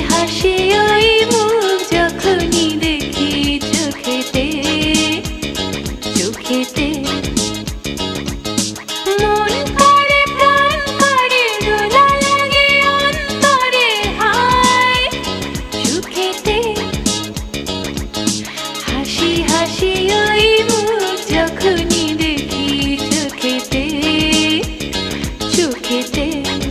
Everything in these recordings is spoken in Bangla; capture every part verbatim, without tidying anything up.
হাসি ওই মুখ যখনই দেখি চোখেতে চোখেতে মন করে প্রাণ করে দোলা লাগে অন্তরে হায় চোখেতে হাসি হাসি ওই মুখ যখনই দেখি চোখেতে চোখেতে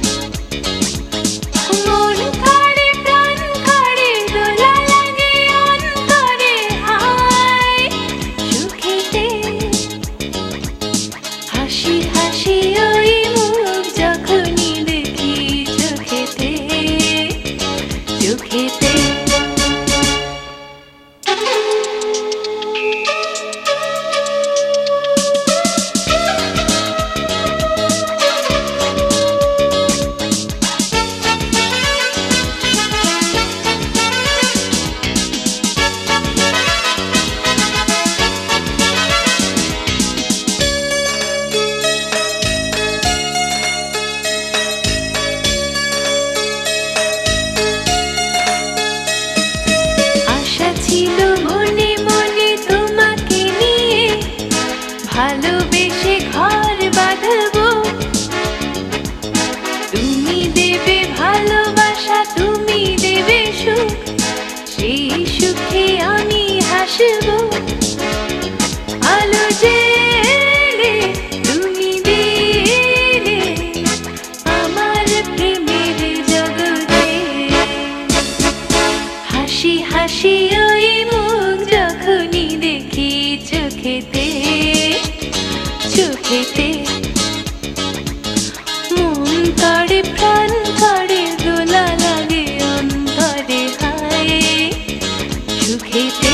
মন করে প্রাণ করে দোলা লাগে অন্তরে হায় চোখেতে হাসি হাসি ওই মুখ যখনই দেখি চোখেতে চোখেতে আশা ছিল মনে মনে তোমাকে নিয়ে ভালোবেসে ঘর বাঁধবো তুমি দেবে ভালোবাসা তুমি দেবে সুখ সেই সুখে আমি হাসবো আলো জেলে তুমি দিলে আমার প্রেমের জগতে হাসি হাসি ওই মুখ যখনই দেখি চোখেতে চোখেতে মন করে প্রাণ করে দোলা লাগে অন্তরে হায় চোখেতে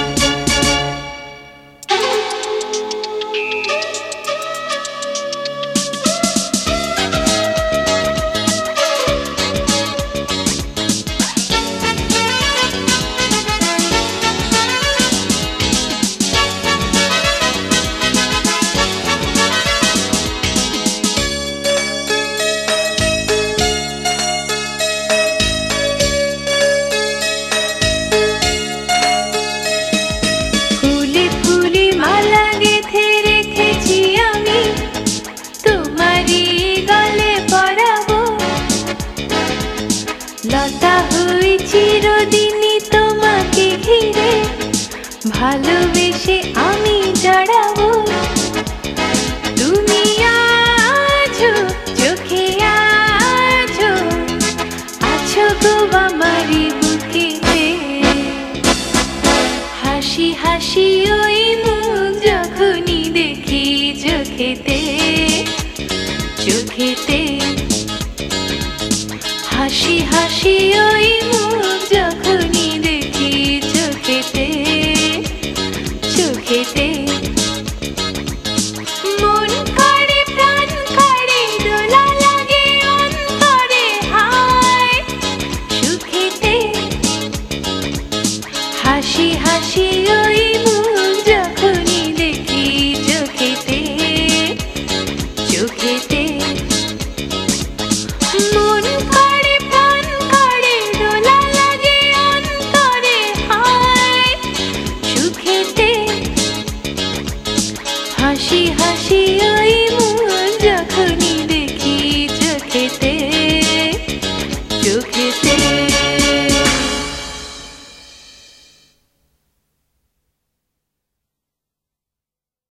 ফুলে ফুলে মালা গেঁথে রেখেছি আমি তোমারই গলে পরাবো লতা হই চিরদিনই তোমাকে ঘিরে ভালোবেসে আমি জড়াবো তুমি আছো চোখে আছো আছো গো আমারই বুকেতে হাসি হাসি ওই মুখ যখনই দেখি চোখেতে চোখেতে হাসি হাসি